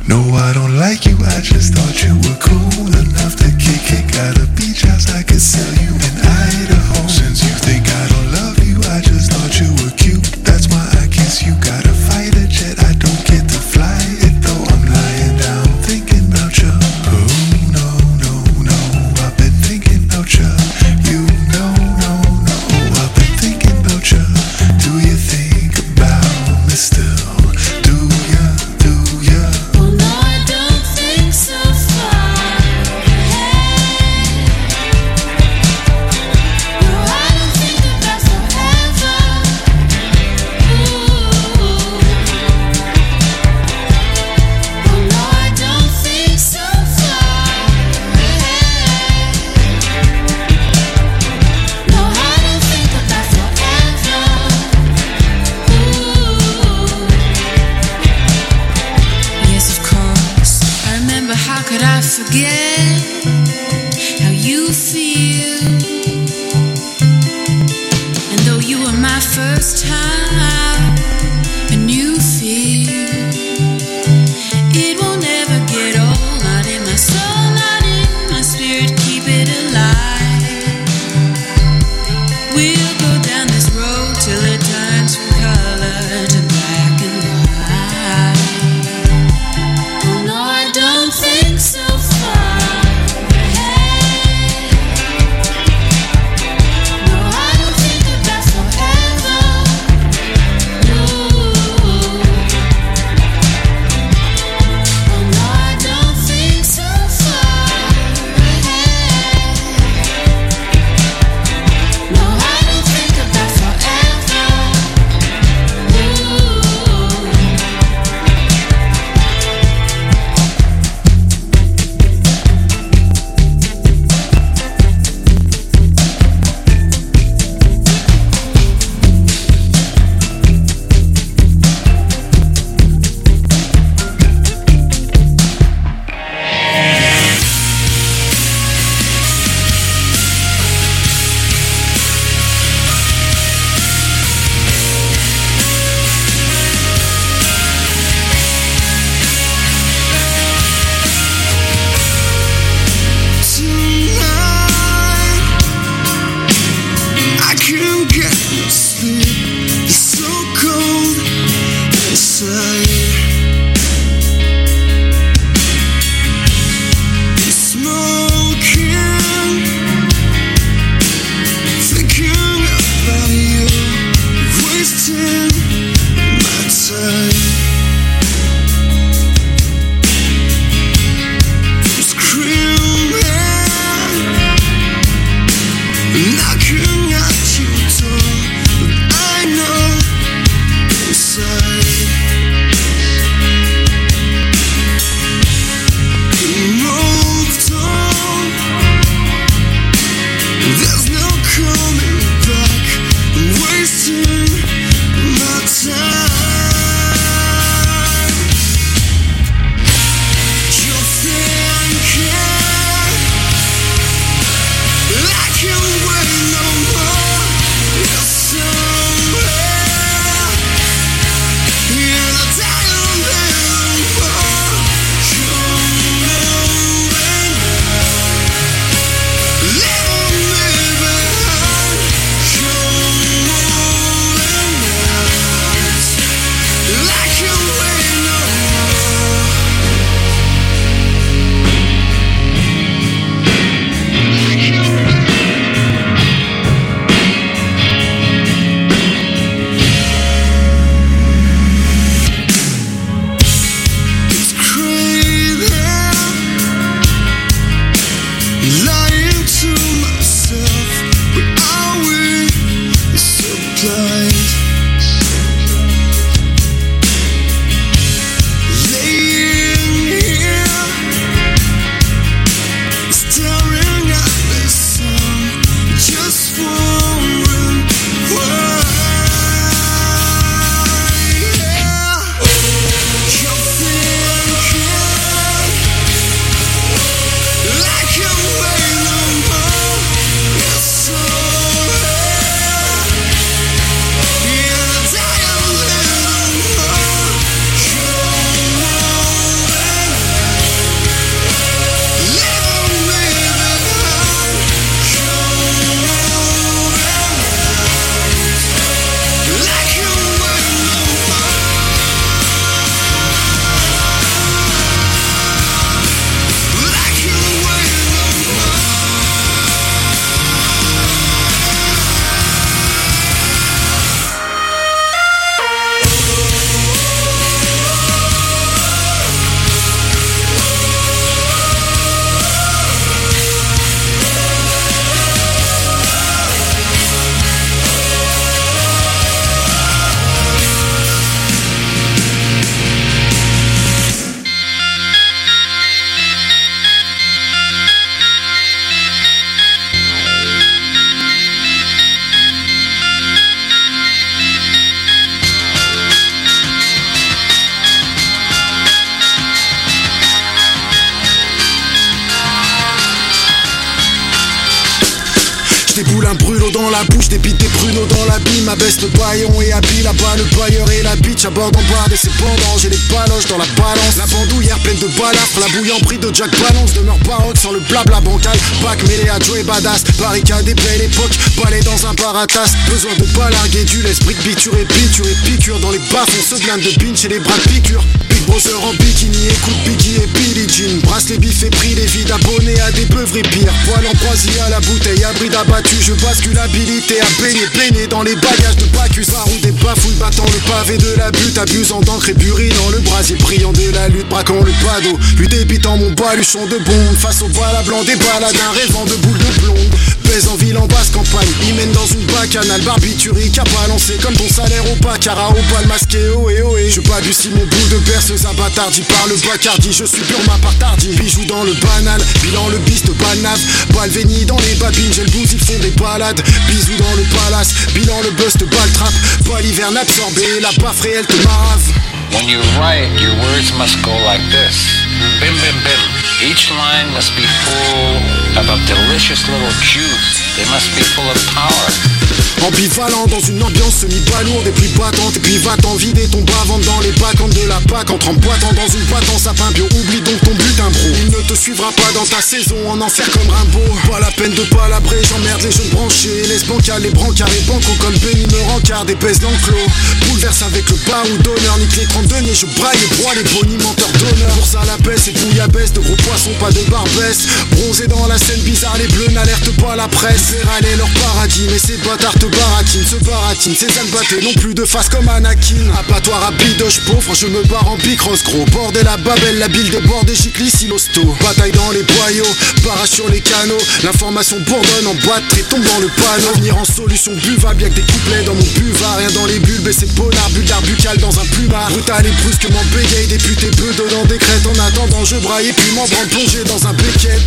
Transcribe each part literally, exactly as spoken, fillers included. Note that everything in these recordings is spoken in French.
No, I don't like you, I just thought you were cool enough to kick it. Got a beach house I could sell you in Idaho. Since you think I don't love you, I just thought you were cute. That's why I kiss you. Got a fighter jet, I don't get to fly it though. I'm lying down thinking about you. Oh no, no, no, I've been thinking about you. You know, no, no, I've been thinking about you. Do you think about me still? Do ya, do ya? Oh no, I don't think so far ahead. No, I don't think about forever. Ooh. Oh no, I don't think so far ahead. No, I don't think about forever. Ooh. Yes, of course. I remember, how could I forget how you feel? And though you were my first time, a new feel. It will never get old, not in my soul, not in my spirit, keep it alive. We'll go down this road till it turns from color to black and white. Oh no, I don't think so far ahead. un brûlot dans la bouche, des bites, des pruneaux dans la bille. Ma baisse le baillon et habille là-bas le bailleur et la bitch. À bord en barre et ses pendants, j'ai les paloches dans la balance. La bandoulière pleine de balafres, la bouille en prix de Jack Balance. Demeure baroque sans le blabla bancal. Bac mêlé à Joey Badass, barricade et belle époque. Balai dans un baratas, besoin de pas larguer du l'esprit de biture et piture et piqûre. Dans les bas-fonds se blinde de binge et les bras de piqûre. Big Brother en bikini, écoute Biggie et Billie Jean. Brasse les bifs et pris les vides, abonnés à des beuveries pires. Poil en poisie à la bouteille, abri d'abattu. Je bascule habilité à baigner, baigner dans les bagages de Bacchus. Varou des bafouilles, battant le pavé de la butte. Abusant d'encre et burinant le brasier brillant de la lutte. Braquant le pado, lui débitant mon baluchon de bombe. Face au bala blanc des baladins, rêvant de boules de blonde. Pèse en ville en basse campagne, il mène dans une bacchanale. Barbiturique à balancer comme ton salaire au baccarat. Au bal masqué, oh et oh et. Je pas du si mon bout de perceuse abattardie par le Bacardi. Je suis pur ma partardi, bijou dans le banal. Bilan le bis de balnave, balvéni dans les babines. J'ai le blues, ils font des balades. Bisous dans le palace, bilan le bust baltrap. Pas l'hiverne absorbé, la baffe réelle te marave. When you write, your words must go like this. Bim, bim, bim. Each line must be full of a delicious little juice. They must be full of power. Ambivalent dans une ambiance semi-balourde et puis battante. Et puis va-t'en vider ton bas-ventre dans les bacchantes de la P A C. Entre en boitant dans une boîte en sapin bio. Oublie donc ton butin bro. Il ne te suivra pas dans ta saison en enfer comme Rimbaud. Pas la peine de palabrer, j'emmerde les jeunes branchés. Les bancals, les brancards et banco comme Benny me rencard. Épaisse l'enclos, bouleverse avec le bas ou d'honneur. Nique les trente deniers, je braille et broie les bonimenteurs d'honneur. Pour ça la baisse et bouillabaisse, de gros poissons, pas de barbesse. Bronzé dans la scène bizarre, les bleus n'alertent pas la presse. Faire aller leur paradis, mais ces bâtards te baratine, se baratine, ces ânes battés n'ont plus de face comme Anakin. Abattoir à bidoche pauvre, je me barre en bicross gros. Bordel à Babel, la bile déborde et giclis silosto. Bataille dans les boyaux, barrage sur les canaux. L'information bourdonne en boîte, et tombe dans le panneau. Venir en solution buvable, y'a que des couplets dans mon buvard. Rien dans les bulbes et c'est polar, bulgare buccal dans un plumard. Brutal et brusquement bégaye, député peu dedans décrète. En attendant je braille et puis m'en branle plongé dans un béquette.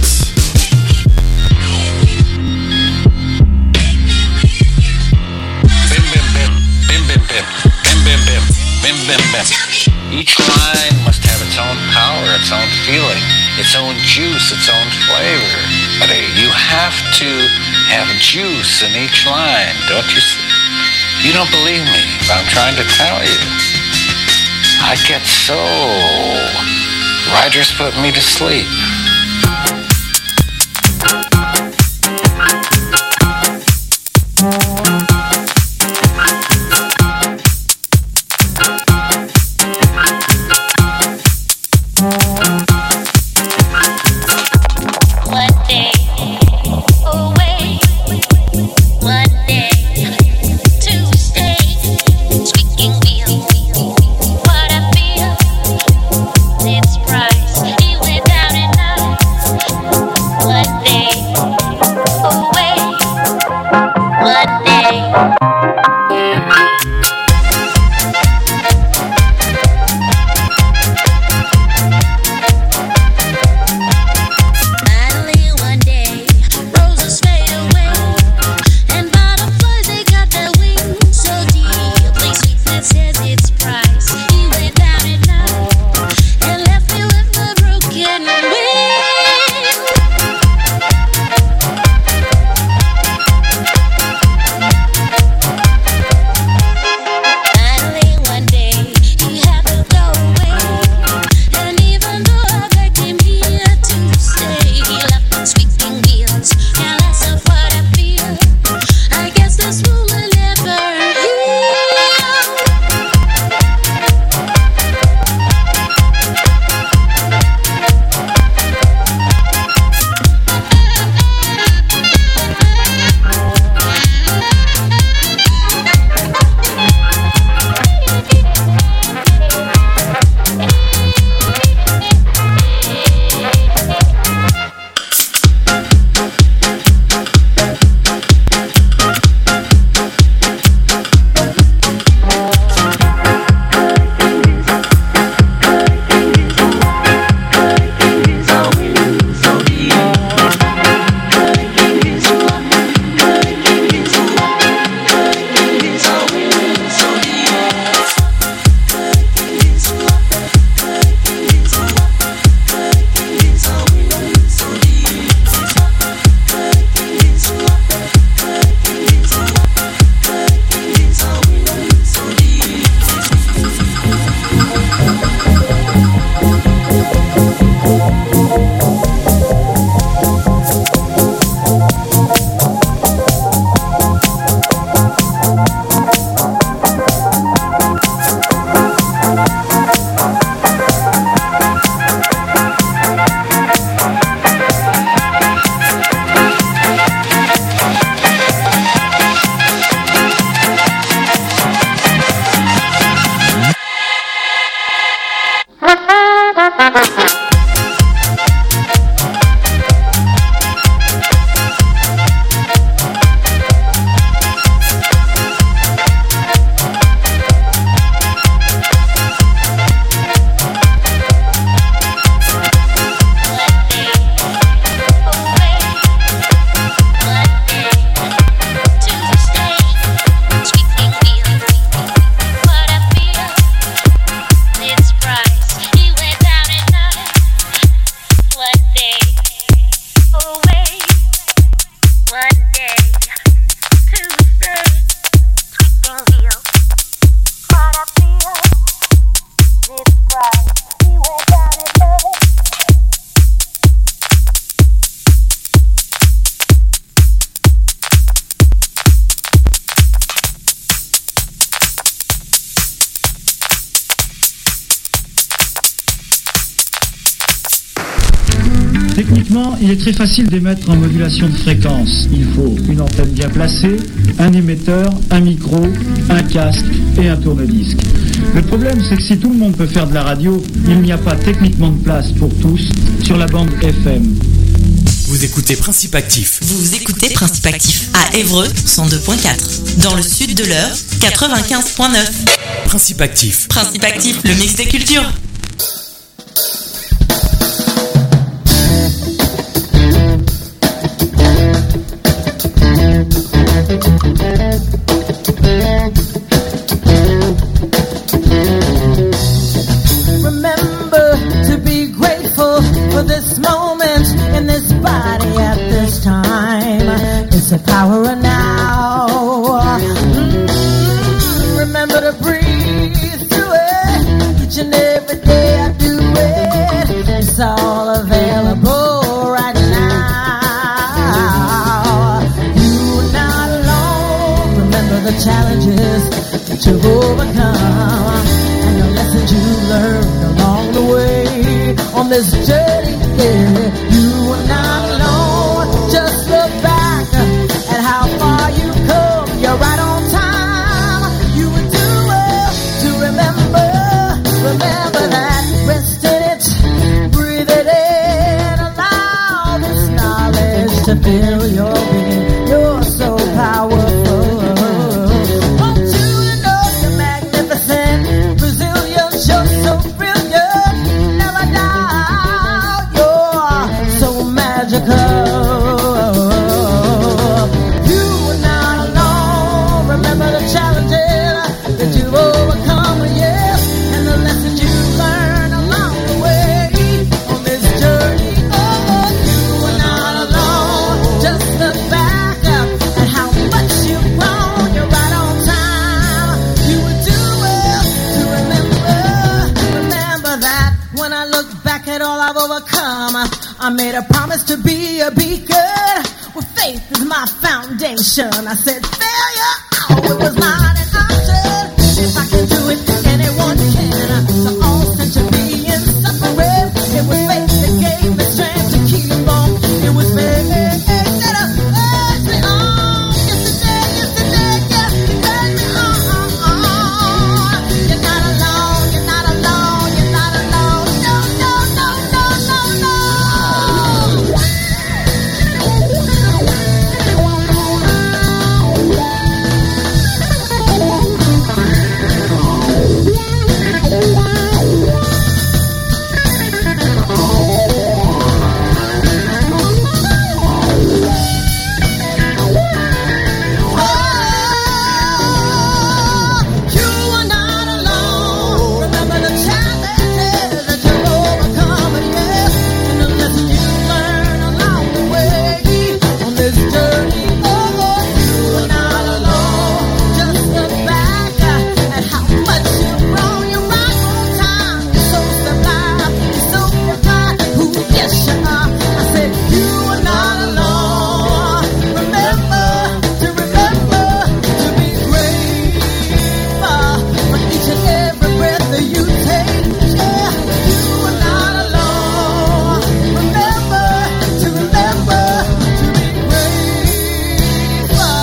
Bim, bim, bim, bim, bim, bim, bim, bim. Each line must have its own power, its own feeling, its own juice, its own flavor. But hey, you have to have juice in each line, don't you see? You don't believe me, but I'm trying to tell you. I get so... Writers put me to sleep. It's price, without enough. Techniquement, il est très facile d'émettre en modulation de fréquence. Il faut une antenne bien placée, un émetteur, un micro, un casque et un tourne-disque. Le problème, c'est que si tout le monde peut faire de la radio, il n'y a pas techniquement de place pour tous sur la bande F M. Vous écoutez Principe Actif. Vous écoutez Principe Actif à Évreux cent deux point quatre. Dans le sud de l'Eure, quatre-vingt-quinze point neuf. Principe Actif. Principe Actif, le mix des cultures. Remember to be grateful for this moment in this body at this time. It's a power now. Mm-hmm. Remember to breathe through it. Each and every day I do it. It's all available right now. You're not alone. Remember the challenges that you've overcome and the lessons you learned along the way on this journey. Yeah, you are not alone. Just look back at how far you come. You're right on time. You would do well to remember. Remember that. Rest in it. Breathe it in. Allow this knowledge to fill your being. You're so powerful. Want you to know you're magnificent. Resilient. You're so brilliant. Never doubt. You're so magical. You are not alone. Remember the challenges that you've overcome, yes, and the lessons you learned along the way on this journey. Oh, you are not alone. Just look back at how much you've grown. You're right on time. You would do well to remember. Remember that when I look back at all I've overcome, I made a promise to be a beacon. Well, faith is my foundation. I said failure, oh, it was not an option. If I can do it, anyone can. So all since to be inseparable. It was faith that gave me strength to keep on. It was faith that urged me on. Yesterday, yesterday, yeah, urged me on. You're not alone, you're not alone, you're not alone. No, no, no, no, no, no. You are not alone. Remember the challenges that you overcome, yes, and the lessons you learn along the way on this journey. Oh, you are not alone. Just look back at how much you've grown. You're right on time. You're so sublime. You're so divine. Who, yes, you are. I said you are not alone. Remember to remember to be grateful for each and every breath that you take. Yeah, you are not alone. Remember to remember to be grateful.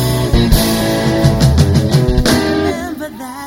Remember that.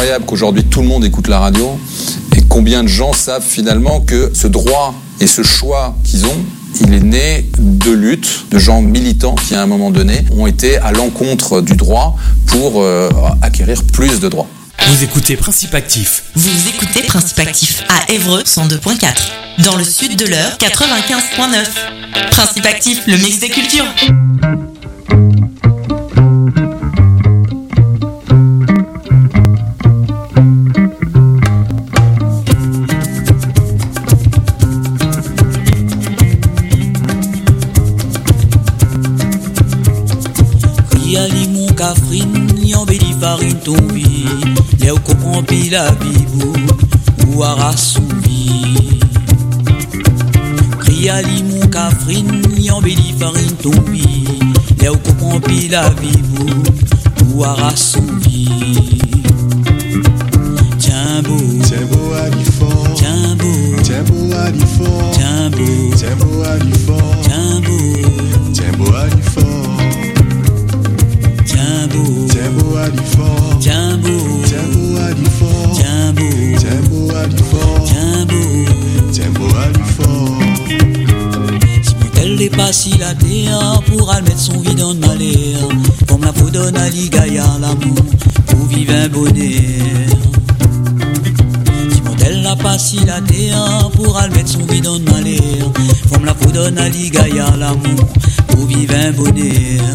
incroyable qu'aujourd'hui tout le monde écoute la radio et combien de gens savent finalement que ce droit et ce choix qu'ils ont, il est né de luttes, de gens militants qui à un moment donné ont été à l'encontre du droit pour euh, acquérir plus de droits. Vous écoutez Principe Actif. Vous écoutez Principe Actif à Évreux cent deux point quatre. Dans le sud de l'Eure, quatre-vingt-quinze point neuf. Principe Actif, le mix des cultures. Yali mon cafrine, yon beli farine tombi, les ou comprend pi la bibou, ou arasoubi. Yali mon cafrine, yon beli farine tombi, les ou comprend pi la bibou, ou arasoubi. Tiens beau, tiens beau à l'effort, tiens beau, tiens beau à l'effort, tiens beau, tiens beau à l'effort, tiens beau, tiens beau à l'effort. Tiens beau, tiens beau à l'effort, tiens beau, tiens beau à l'effort, tiens beau, tiens beau à l'effort, tiens beau, tiens beau à l'effort. Si elle est pas si la terre pour mettre son vie dans le malheur, comme la peau donne à l'Igaïa l'amour pour vivre un bonheur. Si elle n'a pas si la terre pour mettre son vie dans le malheur, comme la peau donne à l'Igaïa l'amour pour vivre un bonheur.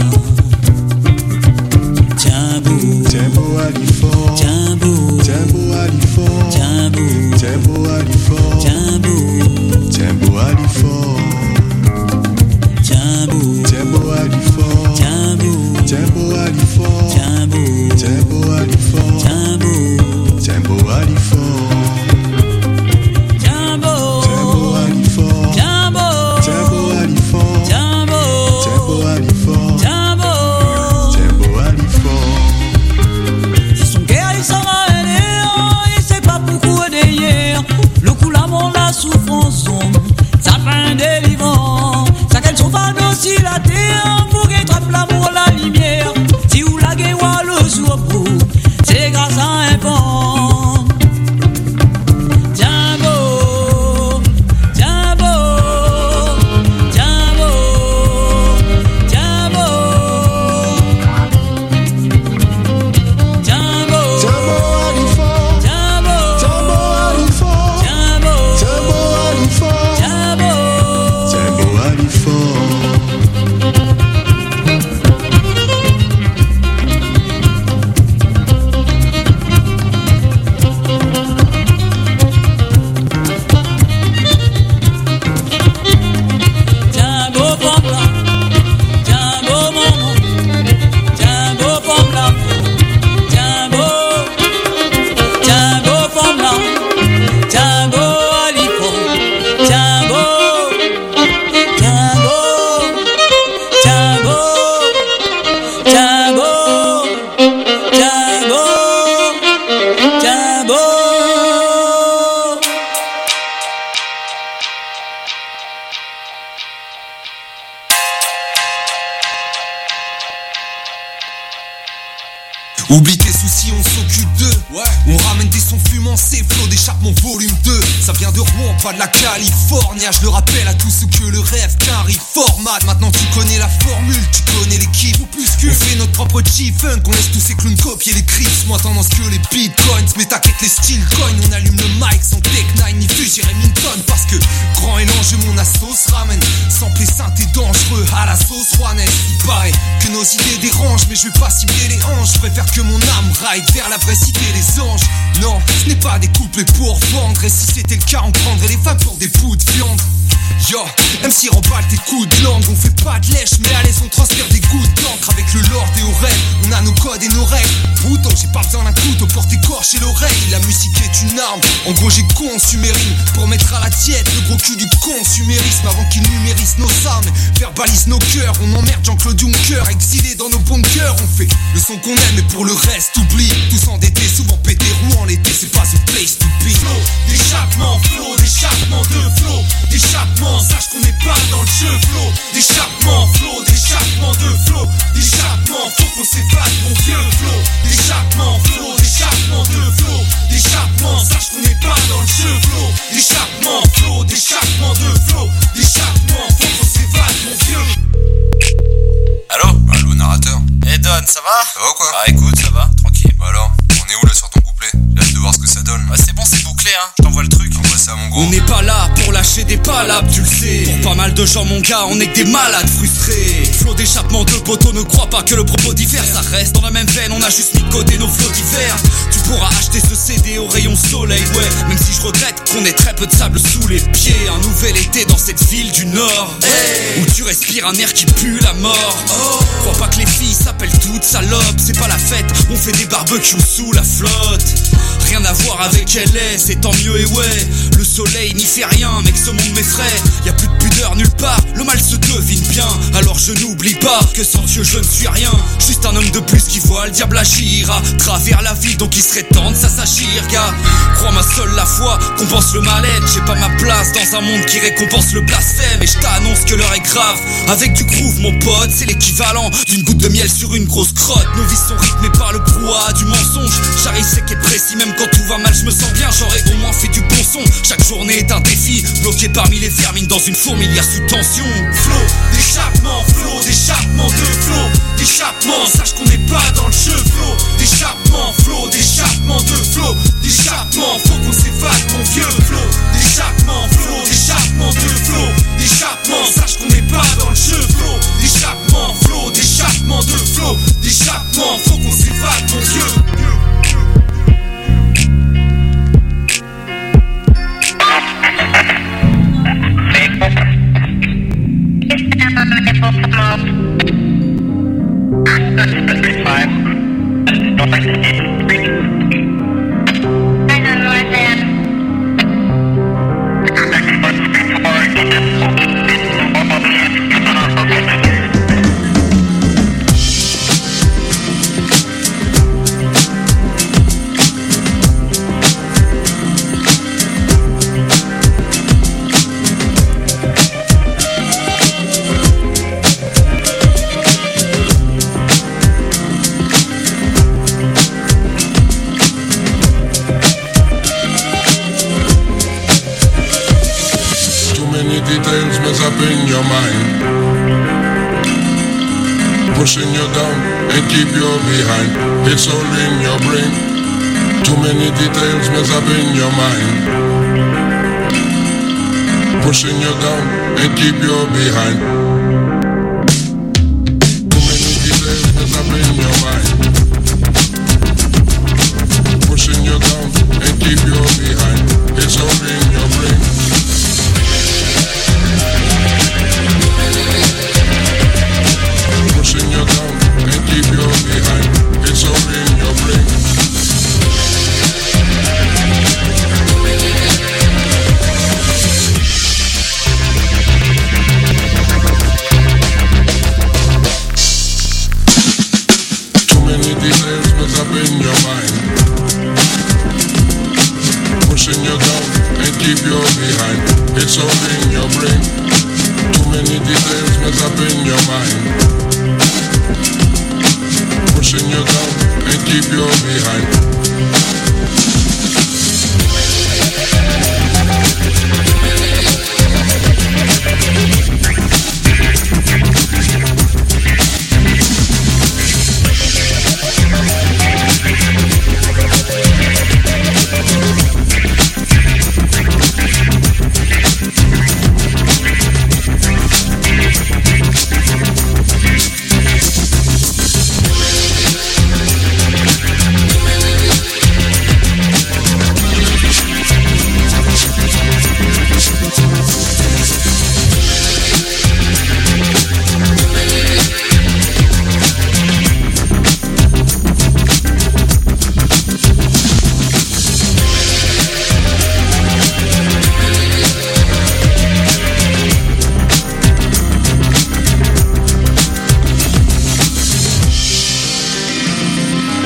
Tiens beau, tiens beau à l'effort, tiens beau, tiens beau à l'effort, tiens beau, tiens beau à l'effort, tiens beau, tiens beau à l'effort, tiens beau, tiens beau à l'effort, tiens beau, tiens beau à l'effort, tiens beau, tiens beau à l'effort, tiens beau, tiens beau à l'effort, tiens beau, tiens beau à l'effort, tiens beau, tiens beau à l'effort, tiens beau, tiens beau à l'effort, tiens beau. tiens beau à l'effort. Si son cœur il s'en va aller, il sait pas pourquoi d'ailleurs. Le coup l'amour, la souffrance sombre, ça fait un délivrant. Ça qu'elle sont pas aussi la terre pour qu'elle trappe l'amour, la lumière. Si vous la guéwa le jour pour, c'est grâce à un pont. Tiens beau, tiens beau, tiens beau, tiens beau, tiens beau, Tiens beau à l'effort, tiens beau, tiens beau à l'effort, tiens beau, tiens beau à l'effort, tiens beau, tiens beau à l'effort. tiens beau pomme là, tiens beau maman, tiens beau pomme là, tiens beau, tiens beau pomme là, tiens beau alifo, tiens beau, tiens beau, tiens beau, tiens beau, tiens beau, tiens beau. Oublie tes soucis, on s'occupe d'eux. Ouais. On ramène des sons fumants, c'est flots d'échappement volume deux. Ça vient de Rouen, pas de la Californie. Je le rappelle à tous ceux que le rêve qu'arrive format. Maintenant tu connais la formule, tu connais l'équipe. Ou plus que on fait notre propre G-Funk, on laisse tous ces clowns copier les crips. Moi tendance que les bitcoins, mais t'inquiète les steel coins. On allume le mic sans Tech nine ni Fuji Remington. Parce que grand et l'enjeu, mon assos ramène. Sample et synthé dangereux à la sauce rouennaise. Il paraît que nos idées dérangent, mais je vais pas cibler les hanches. Je préfère que mon âme ride vers la vraie cité des anges. Non, ce n'est pas des couplets pour vendre. Et si c'était le cas, on prendrait les femmes pour des bouts de viande. Yo, M C remballe tes coups de langue. On fait pas de lèche, mais à l'aise on transfère des gouttes d'encre. Avec le lord et oreilles, on a nos codes et nos règles. Bouton, j'ai pas besoin d'un couteau pour t'écorcher l'oreille. La musique est une arme, en gros j'ai consumé rime pour mettre à la diète le gros cul du consumérisme. Avant qu'il numérise nos âmes, verbalise nos cœurs. On emmerde Jean-Claude Juncker, exilé dans nos bunkers. On fait le son qu'on aime, mais pour le reste oublie. Tous endettés, souvent pétés, Rouen l'été, c'est pas the place to be. Flow, d'échappement, flow, d'échappement de flow, d'échappement, sache qu'on n'est pas dans le jeu. Flow, d'échappement, flow, d'échappement de flow, d'échappement, faut qu'on s'évade mon vieux. Flow, d'échappement, flow, d'échappement de flow. quoi? Ah écoute, ça va, tranquille. Bah alors, on est où là sur ton couplet? J'ai hâte de voir ce que ça donne. Ouais, c'est bon, c'est bouclé, hein. Je t'envoie le truc. Envoie ça, mon gros. On n'est pas là pour lâcher des palabres, tu le sais. Pour pas mal de gens, mon gars, on est que des malades frustrés. Flot d'échappement de poteau, ne crois pas que le propos diffère. Ça reste dans la même veine, on a juste mis de côté nos flots divers. Tu pourras acheter ce C D au rayon soleil, ouais. Même si je regrette qu'on ait très peu de sable sous les pieds. Un nouvel été dans cette ville du Nord, hey, où tu respires un air qui pue la mort. Oh, crois pas que les filles s'appellent toutes salopes. C'est pas la fête, on fait des barbecues sous la flotte. Rien à voir avec L A, c'est tant mieux et ouais. Le soleil n'y fait rien, mec, ce monde m'effraie. Y'a plus de pudeur nulle part, le mal se devine bien. Alors je n'oublie pas que sans Dieu je ne suis rien. Juste un homme de plus qui voit le diable agir à travers la vie, donc il serait temps de s'assagir, gars. Crois-moi, seule la foi compense le mal-être. J'ai pas ma place dans un monde qui récompense le blasphème. Et je t'annonce que l'heure est grave. Avec du groove, mon pote, c'est l'équivalent d'une goutte de miel sur une grosse crotte. Nos vies sont rythmées par le brouhaha du mensonge. J'arrive sec et précis, même quand tout va mal, je me sens bien. J'aurais au moins fait du bon son. Chaque journée est un défi, bloqué parmi les vermines dans une fourmilière sous tension. Flow d'échappement, flow d'échappement, de flow d'échappement. Sache qu'on n'est pas dans le jeu. Flow d'échappement, flow d'échappement, de flow d'échappement. Faut qu'on s'évade, mon vieux. Flow d'échappement, flow d'échappement, de flow d'échappement. Sache qu'on n'est pas dans le jeu. Flow d'échappement, flow d'échappement, de flow d'échappement. Faut qu'on s'évade, mon vieux. In your mind, pushing you down and keep you behind. It's all in your brain. Too many details mess up in your mind, pushing you down and keep you behind. Too many details mess up in your mind, pushing you down and keep you behind. It's all in your brain. Pushing you down and keep you behind. It's all in your brain. Too many details mess up in your mind, pushing you down and keep you behind. It's all in your brain. Too many details mess up in your mind, pushing you down and keep you behind.